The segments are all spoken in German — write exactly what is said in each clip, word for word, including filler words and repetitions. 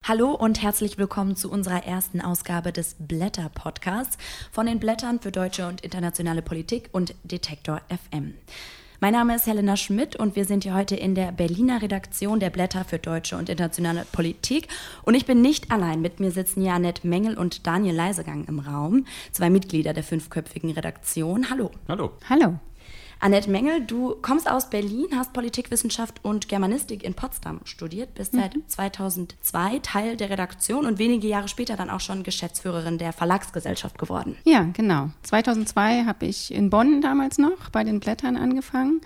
Hallo und herzlich willkommen zu unserer ersten Ausgabe des Blätter-Podcasts von den Blättern für deutsche und internationale Politik und Detektor F M. Mein Name ist Helena Schmidt und wir sind hier heute in der Berliner Redaktion der Blätter für deutsche und internationale Politik. Und ich bin nicht allein. Mit mir sitzen hier Annette Mengel und Daniel Leisegang im Raum, zwei Mitglieder der fünfköpfigen Redaktion. Hallo. Hallo. Hallo. Annette Mengel, du kommst aus Berlin, hast Politikwissenschaft und Germanistik in Potsdam studiert, bist mhm. seit zweitausendzwei Teil der Redaktion und wenige Jahre später dann auch schon Geschäftsführerin der Verlagsgesellschaft geworden. Ja, genau. zweitausendzwei habe ich in Bonn damals noch bei den Blättern angefangen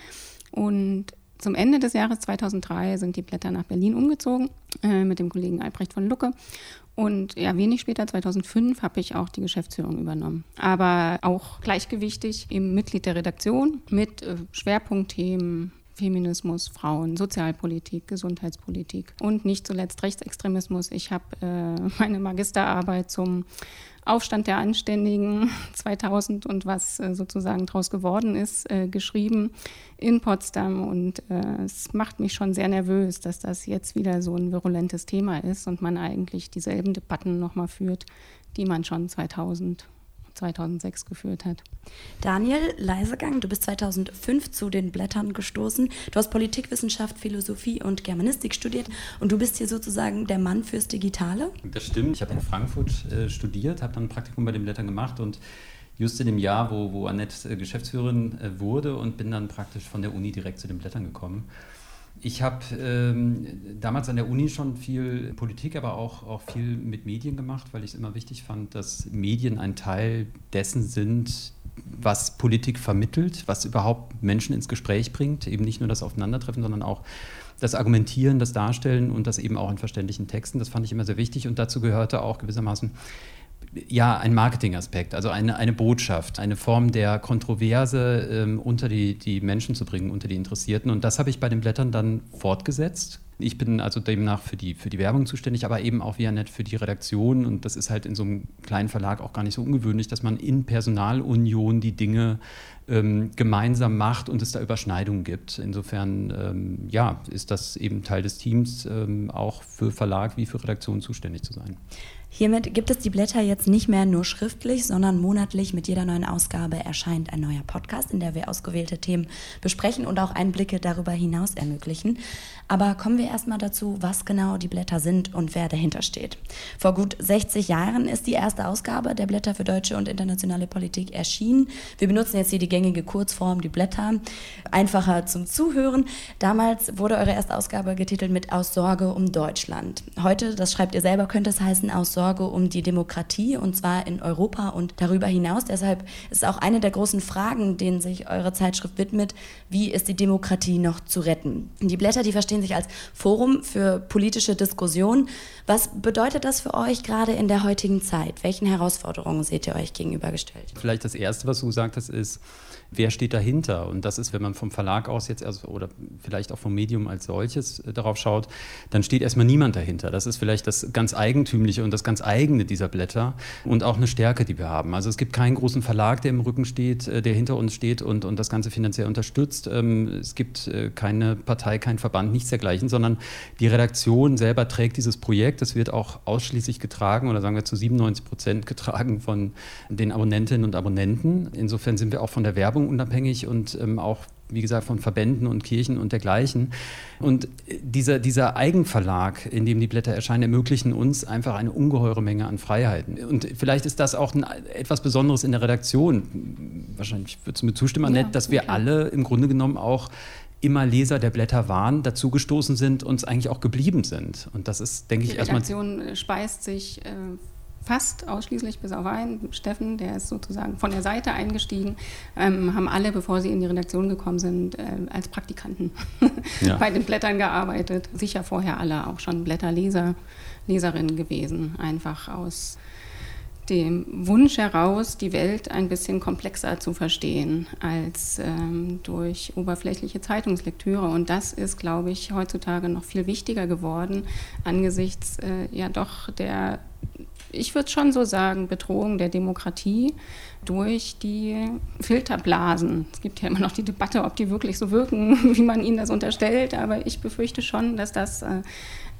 und zum Ende des Jahres zweitausenddrei sind die Blätter nach Berlin umgezogen äh, mit dem Kollegen Albrecht von Lucke. Und ja, wenig später, zweitausendfünf, habe ich auch die Geschäftsführung übernommen. Aber auch gleichgewichtig im Mitglied der Redaktion mit äh, Schwerpunktthemen Feminismus, Frauen, Sozialpolitik, Gesundheitspolitik und nicht zuletzt Rechtsextremismus. Ich habe äh, meine Magisterarbeit zum Aufstand der Anständigen zweitausend und was äh, sozusagen daraus geworden ist, äh, geschrieben in Potsdam. Und äh, es macht mich schon sehr nervös, dass das jetzt wieder so ein virulentes Thema ist und man eigentlich dieselben Debatten nochmal führt, die man schon zweitausend, zweitausendsechs geführt hat. Daniel Leisegang, du bist zweitausendfünf zu den Blättern gestoßen. Du hast Politikwissenschaft, Philosophie und Germanistik studiert und du bist hier sozusagen der Mann fürs Digitale? Das stimmt. Ich habe in Frankfurt äh, studiert, habe dann ein Praktikum bei den Blättern gemacht und just in dem Jahr, wo, wo Annette äh, Geschäftsführerin äh, wurde und bin dann praktisch von der Uni direkt zu den Blättern gekommen. Ich habe ähm, damals an der Uni schon viel Politik, aber auch, auch viel mit Medien gemacht, weil ich es immer wichtig fand, dass Medien ein Teil dessen sind, was Politik vermittelt, was überhaupt Menschen ins Gespräch bringt, eben nicht nur das Aufeinandertreffen, sondern auch das Argumentieren, das Darstellen und das eben auch in verständlichen Texten. Das fand ich immer sehr wichtig und dazu gehörte auch gewissermaßen ja, ein Marketingaspekt, also eine, eine Botschaft, eine Form der Kontroverse ähm, unter die, die Menschen zu bringen, unter die Interessierten. Und das habe ich bei den Blättern dann fortgesetzt. Ich bin also demnach für die, für die Werbung zuständig, aber eben auch wie Annette für die Redaktion. Und das ist halt in so einem kleinen Verlag auch gar nicht so ungewöhnlich, dass man in Personalunion die Dinge ähm, gemeinsam macht und es da Überschneidungen gibt. Insofern ähm, ja, ist das eben Teil des Teams, ähm, auch für Verlag wie für Redaktion zuständig zu sein. Hiermit gibt es die Blätter jetzt nicht mehr nur schriftlich, sondern monatlich mit jeder neuen Ausgabe erscheint ein neuer Podcast, in der wir ausgewählte Themen besprechen und auch Einblicke darüber hinaus ermöglichen. Aber kommen wir erstmal dazu, was genau die Blätter sind und wer dahinter steht. Vor gut sechzig Jahren ist die erste Ausgabe der Blätter für deutsche und internationale Politik erschienen. Wir benutzen jetzt hier die gängige Kurzform, die Blätter, einfacher zum Zuhören. Damals wurde eure erste Ausgabe getitelt mit Aus Sorge um Deutschland. Heute, das schreibt ihr selber, könnte es heißen, aus Sorge um die Demokratie und zwar in Europa und darüber hinaus. Deshalb ist auch eine der großen Fragen, denen sich eure Zeitschrift widmet, wie ist die Demokratie noch zu retten? Die Blätter, die verstehen sich als Forum für politische Diskussion. Was bedeutet das für euch gerade in der heutigen Zeit? Welchen Herausforderungen seht ihr euch gegenübergestellt? Vielleicht das Erste, was du gesagt hast, ist, wer steht dahinter? Und das ist, wenn man vom Verlag aus jetzt also, oder vielleicht auch vom Medium als solches äh, darauf schaut, dann steht erstmal niemand dahinter. Das ist vielleicht das ganz Eigentümliche und das ganz Eigene dieser Blätter und auch eine Stärke, die wir haben. Also es gibt keinen großen Verlag, der im Rücken steht, äh, der hinter uns steht und, und das Ganze finanziell unterstützt. Ähm, es gibt äh, keine Partei, keinen Verband, nichts dergleichen, sondern die Redaktion selber trägt dieses Projekt. Es wird auch ausschließlich getragen oder sagen wir zu siebenundneunzig Prozent getragen von den Abonnentinnen und Abonnenten. Insofern sind wir auch von der Werbung unabhängig und ähm, auch, wie gesagt, von Verbänden und Kirchen und dergleichen. Und dieser, dieser Eigenverlag, in dem die Blätter erscheinen, ermöglichen uns einfach eine ungeheure Menge an Freiheiten. Und vielleicht ist das auch ein, etwas Besonderes in der Redaktion. Wahrscheinlich würdest du mir zustimmen, Annette, ja, dass wir okay. alle im Grunde genommen auch immer Leser der Blätter waren, dazugestoßen sind und eigentlich auch geblieben sind. Und das ist, denke ich, erstmal... Die Redaktion speist sich... Äh fast ausschließlich bis auf einen, Steffen, der ist sozusagen von der Seite eingestiegen, ähm, haben alle, bevor sie in die Redaktion gekommen sind, äh, als Praktikanten ja. bei den Blättern gearbeitet. Sicher vorher alle auch schon Blätterleser, Leserinnen gewesen, einfach aus dem Wunsch heraus, die Welt ein bisschen komplexer zu verstehen als ähm, durch oberflächliche Zeitungslektüre. Und das ist, glaube ich, heutzutage noch viel wichtiger geworden angesichts äh, ja doch der, ich würde schon so sagen, Bedrohung der Demokratie durch die Filterblasen. Es gibt ja immer noch die Debatte, ob die wirklich so wirken, wie man ihnen das unterstellt, aber ich befürchte schon, dass das äh,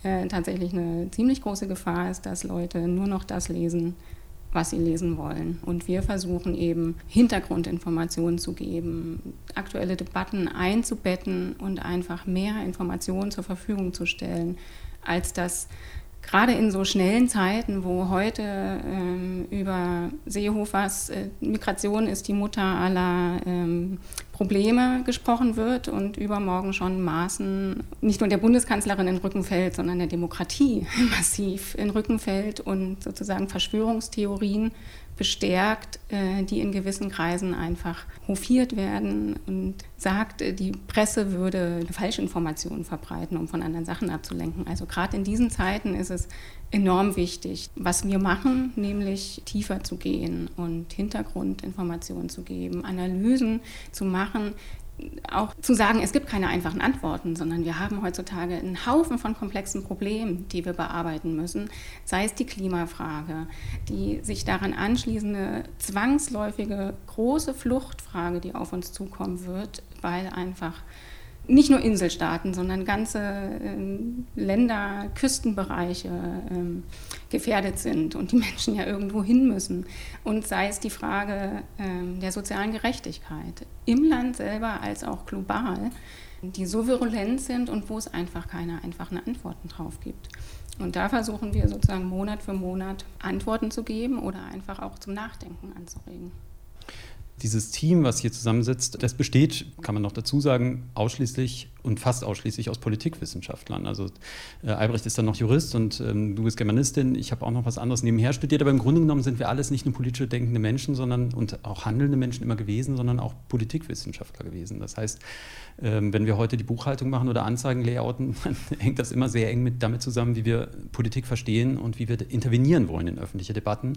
äh, tatsächlich eine ziemlich große Gefahr ist, dass Leute nur noch das lesen, was sie lesen wollen. Und wir versuchen eben Hintergrundinformationen zu geben, aktuelle Debatten einzubetten und einfach mehr Informationen zur Verfügung zu stellen, als das gerade in so schnellen Zeiten, wo heute ähm, über Seehofers äh, Migration ist die Mutter aller ähm, Probleme gesprochen wird und übermorgen schon Maaßen nicht nur der Bundeskanzlerin in den Rücken fällt, sondern der Demokratie massiv in den Rücken fällt und sozusagen Verschwörungstheorien bestärkt, äh, die in gewissen Kreisen einfach hofiert werden und sagt, äh, die Presse würde Falschinformationen verbreiten, um von anderen Sachen abzulenken. Also gerade in diesen Zeiten ist es enorm wichtig, was wir machen, nämlich tiefer zu gehen und Hintergrundinformationen zu geben, Analysen zu machen, auch zu sagen, es gibt keine einfachen Antworten, sondern wir haben heutzutage einen Haufen von komplexen Problemen, die wir bearbeiten müssen, sei es die Klimafrage, die sich daran anschließende zwangsläufige große Fluchtfrage, die auf uns zukommen wird, weil einfach nicht nur Inselstaaten, sondern ganze äh, Länder, Küstenbereiche äh, gefährdet sind und die Menschen ja irgendwo hin müssen. Und sei es die Frage äh, der sozialen Gerechtigkeit im Land selber als auch global, die so virulent sind und wo es einfach keine einfachen Antworten drauf gibt. Und da versuchen wir sozusagen Monat für Monat Antworten zu geben oder einfach auch zum Nachdenken anzuregen. Dieses Team, was hier zusammensitzt, das besteht, kann man noch dazu sagen, ausschließlich und fast ausschließlich aus Politikwissenschaftlern. Also äh, Albrecht ist dann noch Jurist und ähm, du bist Germanistin. Ich habe auch noch was anderes nebenher studiert. Aber im Grunde genommen sind wir alles nicht nur politisch denkende Menschen, sondern und auch handelnde Menschen immer gewesen, sondern auch Politikwissenschaftler gewesen. Das heißt, ähm, wenn wir heute die Buchhaltung machen oder Anzeigen layouten, dann hängt das immer sehr eng mit, damit zusammen, wie wir Politik verstehen und wie wir intervenieren wollen in öffentliche Debatten.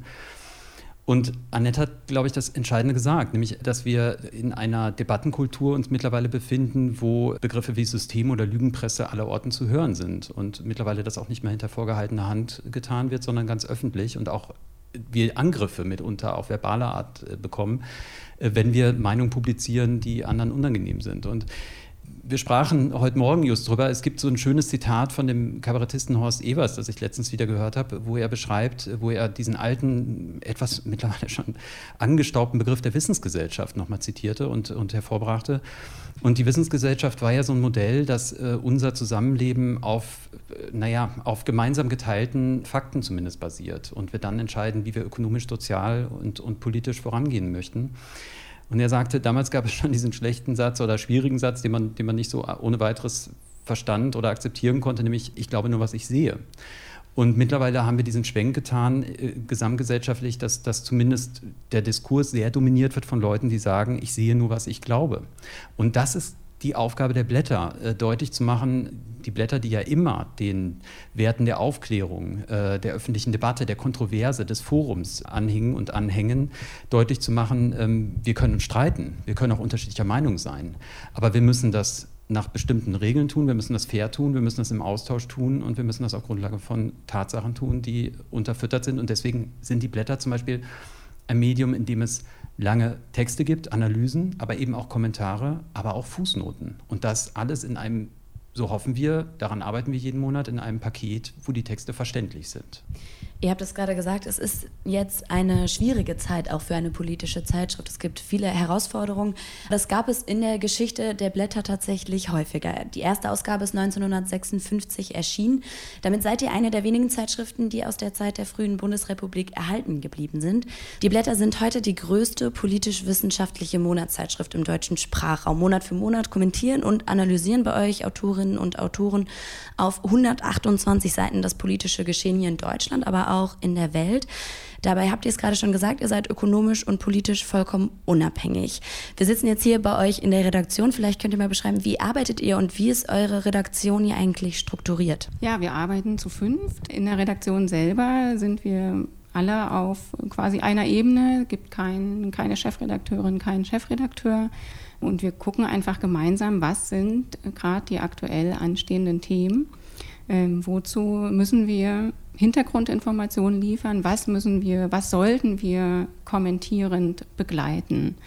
Und Annette hat, glaube ich, das Entscheidende gesagt, nämlich, dass wir in einer Debattenkultur uns mittlerweile befinden, wo Begriffe wie System oder Lügenpresse allerorten zu hören sind und mittlerweile das auch nicht mehr hinter vorgehaltener Hand getan wird, sondern ganz öffentlich und auch wir Angriffe mitunter auch verbaler Art bekommen, wenn wir Meinungen publizieren, die anderen unangenehm sind. Und wir sprachen heute Morgen just drüber, es gibt so ein schönes Zitat von dem Kabarettisten Horst Evers, das ich letztens wieder gehört habe, wo er beschreibt, wo er diesen alten, etwas mittlerweile schon angestaubten Begriff der Wissensgesellschaft nochmal zitierte und, und hervorbrachte. Und die Wissensgesellschaft war ja so ein Modell, das äh, unser Zusammenleben auf, äh, naja, auf gemeinsam geteilten Fakten zumindest basiert und wir dann entscheiden, wie wir ökonomisch, sozial und, und politisch vorangehen möchten. Und er sagte, damals gab es schon diesen schlechten Satz oder schwierigen Satz, den man, den man nicht so ohne weiteres verstand oder akzeptieren konnte, nämlich, ich glaube nur, was ich sehe. Und mittlerweile haben wir diesen Schwenk getan, äh, gesamtgesellschaftlich, dass, dass zumindest der Diskurs sehr dominiert wird von Leuten, die sagen, ich sehe nur, was ich glaube. Und das ist die Aufgabe der Blätter, äh, deutlich zu machen, die Blätter, die ja immer den Werten der Aufklärung, äh, der öffentlichen Debatte, der Kontroverse, des Forums anhingen und anhängen, deutlich zu machen, ähm, wir können uns streiten, wir können auch unterschiedlicher Meinung sein, aber wir müssen das nach bestimmten Regeln tun, wir müssen das fair tun, wir müssen das im Austausch tun und wir müssen das auf Grundlage von Tatsachen tun, die unterfüttert sind. Und deswegen sind die Blätter zum Beispiel ein Medium, in dem es lange Texte gibt, Analysen, aber eben auch Kommentare, aber auch Fußnoten. Und das alles in einem, so hoffen wir, daran arbeiten wir jeden Monat, in einem Paket, wo die Texte verständlich sind. Ihr habt es gerade gesagt, es ist jetzt eine schwierige Zeit auch für eine politische Zeitschrift. Es gibt viele Herausforderungen. Das gab es in der Geschichte der Blätter tatsächlich häufiger. Die erste Ausgabe ist neunzehnhundertsechsundfünfzig erschienen. Damit seid ihr eine der wenigen Zeitschriften, die aus der Zeit der frühen Bundesrepublik erhalten geblieben sind. Die Blätter sind heute die größte politisch-wissenschaftliche Monatszeitschrift im deutschen Sprachraum. Monat für Monat kommentieren und analysieren bei euch Autorinnen und Autoren auf hundertachtundzwanzig Seiten das politische Geschehen hier in Deutschland, aber auch in der Welt. Dabei habt ihr es gerade schon gesagt, ihr seid ökonomisch und politisch vollkommen unabhängig. Wir sitzen jetzt hier bei euch in der Redaktion. Vielleicht könnt ihr mal beschreiben, wie arbeitet ihr und wie ist eure Redaktion hier eigentlich strukturiert? Ja, wir arbeiten zu fünft. In der Redaktion selber sind wir alle auf quasi einer Ebene. Es gibt kein, keine Chefredakteurin, keinen Chefredakteur. Und wir gucken einfach gemeinsam, was sind gerade die aktuell anstehenden Themen. Ähm, wozu müssen wir Hintergrundinformationen liefern? Was müssen wir, was sollten wir kommentierend begleiten?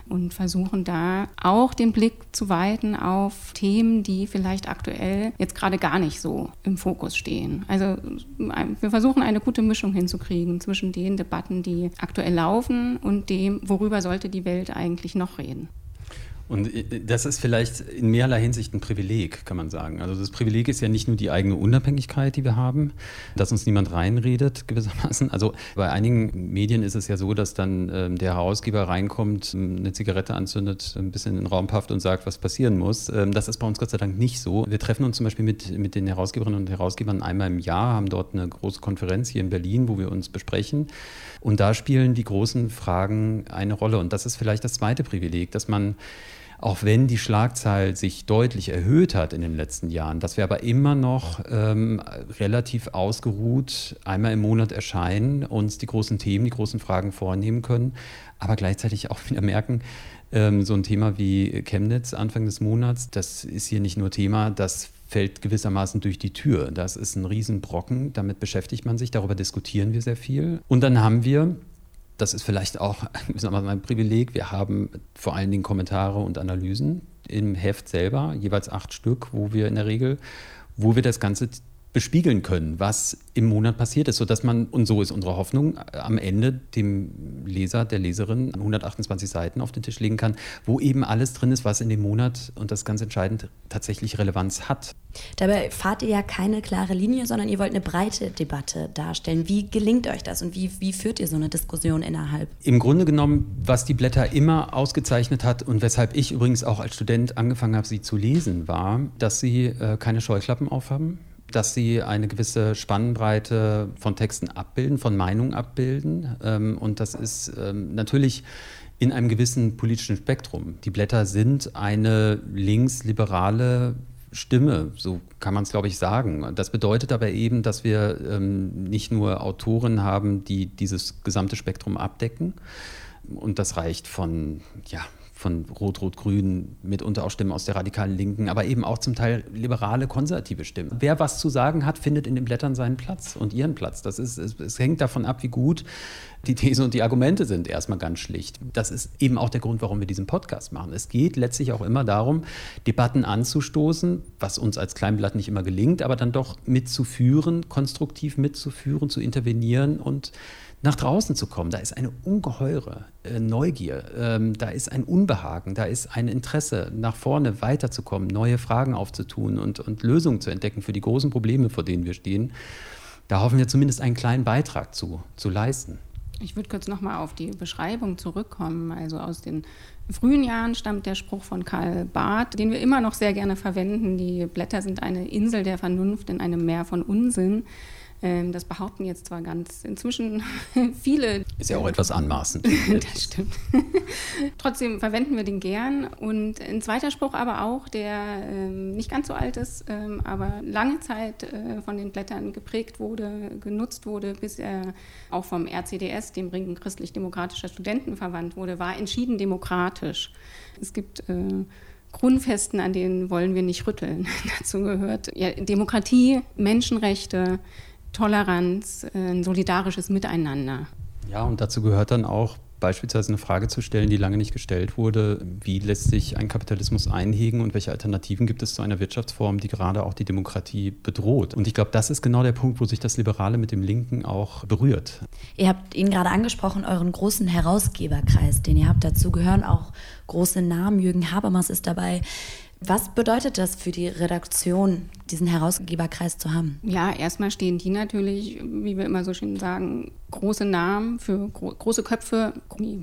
und versuchen da auch den Blick zu weiten auf Themen, die vielleicht aktuell jetzt gerade gar nicht so im Fokus stehen. Also wir versuchen eine gute Mischung hinzukriegen zwischen den Debatten, die aktuell laufen und dem, worüber sollte die Welt eigentlich noch reden. Und das ist vielleicht in mehrerlei Hinsicht ein Privileg, kann man sagen. Also das Privileg ist ja nicht nur die eigene Unabhängigkeit, die wir haben, dass uns niemand reinredet gewissermaßen. Also bei einigen Medien ist es ja so, dass dann ähm, der Herausgeber reinkommt, eine Zigarette anzündet, ein bisschen in den Raum pafft und sagt, was passieren muss. Ähm, das ist bei uns Gott sei Dank nicht so. Wir treffen uns zum Beispiel mit, mit den Herausgeberinnen und Herausgebern einmal im Jahr, haben dort eine große Konferenz hier in Berlin, wo wir uns besprechen. Und da spielen die großen Fragen eine Rolle. Und das ist vielleicht das zweite Privileg, dass man, auch wenn die Schlagzahl sich deutlich erhöht hat in den letzten Jahren, dass wir aber immer noch ähm, relativ ausgeruht einmal im Monat erscheinen, uns die großen Themen, die großen Fragen vornehmen können, aber gleichzeitig auch wieder merken, ähm, so ein Thema wie Chemnitz Anfang des Monats, das ist hier nicht nur Thema, das fällt gewissermaßen durch die Tür. Das ist ein Riesenbrocken, damit beschäftigt man sich, darüber diskutieren wir sehr viel. Und dann haben wir, das ist vielleicht auch ein Privileg, wir haben vor allen Dingen Kommentare und Analysen im Heft selber, jeweils acht Stück, wo wir in der Regel, wo wir das Ganze bespiegeln können, was im Monat passiert ist, sodass man, und so ist unsere Hoffnung, am Ende dem Leser, der Leserin hundertachtundzwanzig Seiten auf den Tisch legen kann, wo eben alles drin ist, was in dem Monat, und das ist ganz entscheidend, tatsächlich Relevanz hat. Dabei fahrt ihr ja keine klare Linie, sondern ihr wollt eine breite Debatte darstellen. Wie gelingt euch das und wie, wie führt ihr so eine Diskussion innerhalb? Im Grunde genommen, was die Blätter immer ausgezeichnet hat und weshalb ich übrigens auch als Student angefangen habe, sie zu lesen, war, dass sie äh, keine Scheuklappen aufhaben, dass sie eine gewisse Spannbreite von Texten abbilden, von Meinungen abbilden. Ähm, und das ist ähm, natürlich in einem gewissen politischen Spektrum. Die Blätter sind eine linksliberale Stimme, so kann man es, glaube ich, sagen. Das bedeutet aber eben, dass wir ähm, nicht nur Autoren haben, die dieses gesamte Spektrum abdecken. Und das reicht von, ja, von Rot-Rot-Grün, mitunter auch Stimmen aus der radikalen Linken, aber eben auch zum Teil liberale, konservative Stimmen. Wer was zu sagen hat, findet in den Blättern seinen Platz und ihren Platz. Das ist, es, es hängt davon ab, wie gut die These und die Argumente sind, erstmal ganz schlicht. Das ist eben auch der Grund, warum wir diesen Podcast machen. Es geht letztlich auch immer darum, Debatten anzustoßen, was uns als Kleinblatt nicht immer gelingt, aber dann doch mitzuführen, konstruktiv mitzuführen, zu intervenieren und nach draußen zu kommen. Da ist eine ungeheure äh, Neugier, ähm, da ist ein Unbehagen, da ist ein Interesse, nach vorne weiterzukommen, neue Fragen aufzutun und, und Lösungen zu entdecken für die großen Probleme, vor denen wir stehen. Da hoffen wir zumindest einen kleinen Beitrag zu, zu leisten. Ich würde kurz nochmal auf die Beschreibung zurückkommen. Also aus den frühen Jahren stammt der Spruch von Karl Barth, den wir immer noch sehr gerne verwenden. Die Blätter sind eine Insel der Vernunft in einem Meer von Unsinn. Das behaupten jetzt zwar ganz inzwischen viele. Ist ja auch etwas anmaßend. Das stimmt. Trotzdem verwenden wir den gern. Und ein zweiter Spruch aber auch, der ähm, nicht ganz so alt ist, ähm, aber lange Zeit äh, von den Blättern geprägt wurde, genutzt wurde, bis er auch vom R C D S, dem Ring christlich-demokratischer Studentenverband, wurde, war entschieden demokratisch. Es gibt äh, Grundfesten, an denen wollen wir nicht rütteln. Dazu gehört ja, Demokratie, Menschenrechte, Toleranz, ein solidarisches Miteinander. Ja, und dazu gehört dann auch beispielsweise eine Frage zu stellen, die lange nicht gestellt wurde. Wie lässt sich ein Kapitalismus einhegen und welche Alternativen gibt es zu einer Wirtschaftsform, die gerade auch die Demokratie bedroht? Und ich glaube, das ist genau der Punkt, wo sich das Liberale mit dem Linken auch berührt. Ihr habt ihn gerade angesprochen, euren großen Herausgeberkreis, den ihr habt. Dazu gehören auch große Namen. Jürgen Habermas ist dabei. Was bedeutet das für die Redaktion, diesen Herausgeberkreis zu haben? Ja, erstmal stehen die natürlich, wie wir immer so schön sagen, große Namen für gro- große Köpfe.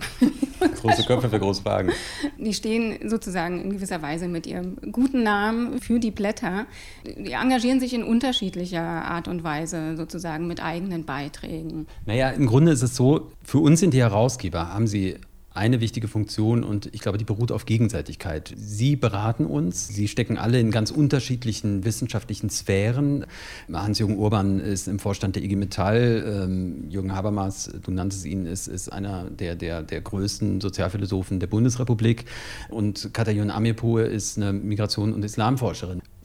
Große Köpfe für große Fragen. Die stehen sozusagen in gewisser Weise mit ihrem guten Namen für die Blätter. Die engagieren sich in unterschiedlicher Art und Weise sozusagen mit eigenen Beiträgen. Naja, im Grunde ist es so, für uns sind die Herausgeber, haben sie eine wichtige Funktion und ich glaube, die beruht auf Gegenseitigkeit. Sie beraten uns, sie stecken alle in ganz unterschiedlichen wissenschaftlichen Sphären. Hans-Jürgen Urban ist im Vorstand der I G Metall, ähm, Jürgen Habermas, du nanntest ihn, ist, ist einer der, der, der größten Sozialphilosophen der Bundesrepublik und Katayun Amirpour ist eine Migration- und Islamforscherin.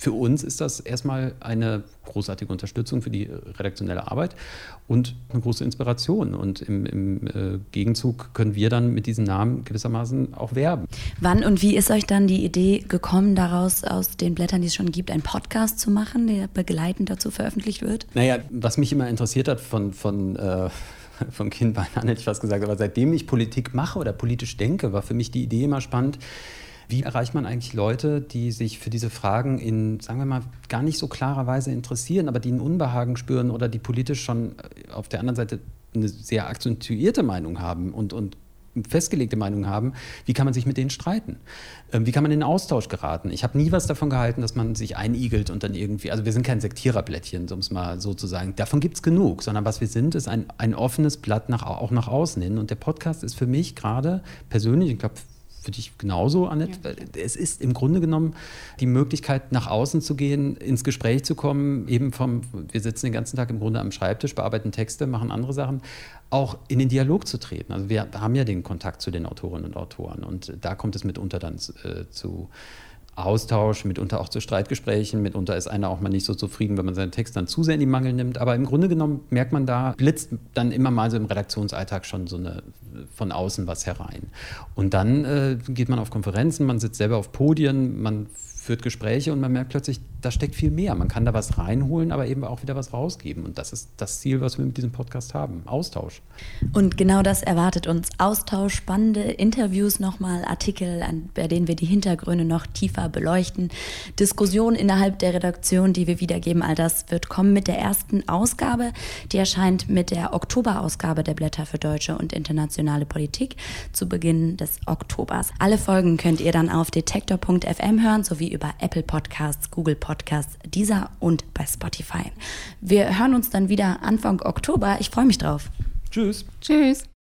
für uns ist das erstmal eine großartige Unterstützung für die redaktionelle Arbeit und eine große Inspiration. Und im, im äh, Gegenzug können wir dann mit diesen Namen gewissermaßen auch werben. Wann und wie ist euch dann die Idee gekommen, daraus aus den Blättern, die es schon gibt, einen Podcast zu machen, der begleitend dazu veröffentlicht wird? Naja, was mich immer interessiert hat von, von äh, von Kindbein an, hätte ich fast gesagt, aber seitdem ich Politik mache oder politisch denke, war für mich die Idee immer spannend, wie erreicht man eigentlich Leute, die sich für diese Fragen in, sagen wir mal, gar nicht so klarer Weise interessieren, aber die ein Unbehagen spüren oder die politisch schon auf der anderen Seite eine sehr akzentuierte Meinung haben und, und festgelegte Meinung haben, wie kann man sich mit denen streiten? Wie kann man in den Austausch geraten? Ich habe nie was davon gehalten, dass man sich einigelt und dann irgendwie, also wir sind kein Sektiererblättchen, um es mal so zu sagen, davon gibt es genug, sondern was wir sind, ist ein, ein offenes Blatt nach, auch nach außen hin. Und der Podcast ist für mich gerade persönlich, ich glaube, für dich genauso, Annette. Ja. Es ist im Grunde genommen die Möglichkeit, nach außen zu gehen, ins Gespräch zu kommen, eben vom, wir sitzen den ganzen Tag im Grunde am Schreibtisch, bearbeiten Texte, machen andere Sachen, auch in den Dialog zu treten. Also wir haben ja den Kontakt zu den Autorinnen und Autoren und da kommt es mitunter dann äh, zu Austausch, mitunter auch zu Streitgesprächen, mitunter ist einer auch mal nicht so zufrieden, wenn man seinen Text dann zu sehr in die Mangel nimmt, aber im Grunde genommen merkt man da, blitzt dann immer mal so im Redaktionsalltag schon so eine, von außen was herein. Und dann äh, geht man auf Konferenzen, man sitzt selber auf Podien, man führt Gespräche und man merkt plötzlich, da steckt viel mehr. Man kann da was reinholen, aber eben auch wieder was rausgeben. Und das ist das Ziel, was wir mit diesem Podcast haben. Austausch. Und genau das erwartet uns. Austausch, spannende Interviews nochmal, Artikel, bei denen wir die Hintergründe noch tiefer beleuchten. Diskussionen innerhalb der Redaktion, die wir wiedergeben. All das wird kommen mit der ersten Ausgabe. Die erscheint mit der Oktoberausgabe der Blätter für deutsche und internationale Politik zu Beginn des Oktobers. Alle Folgen könnt ihr dann auf detektor punkt f m hören, sowie über Apple Podcasts, Google Podcasts, Deezer und bei Spotify. Wir hören uns dann wieder Anfang Oktober. Ich freue mich drauf. Tschüss. Tschüss.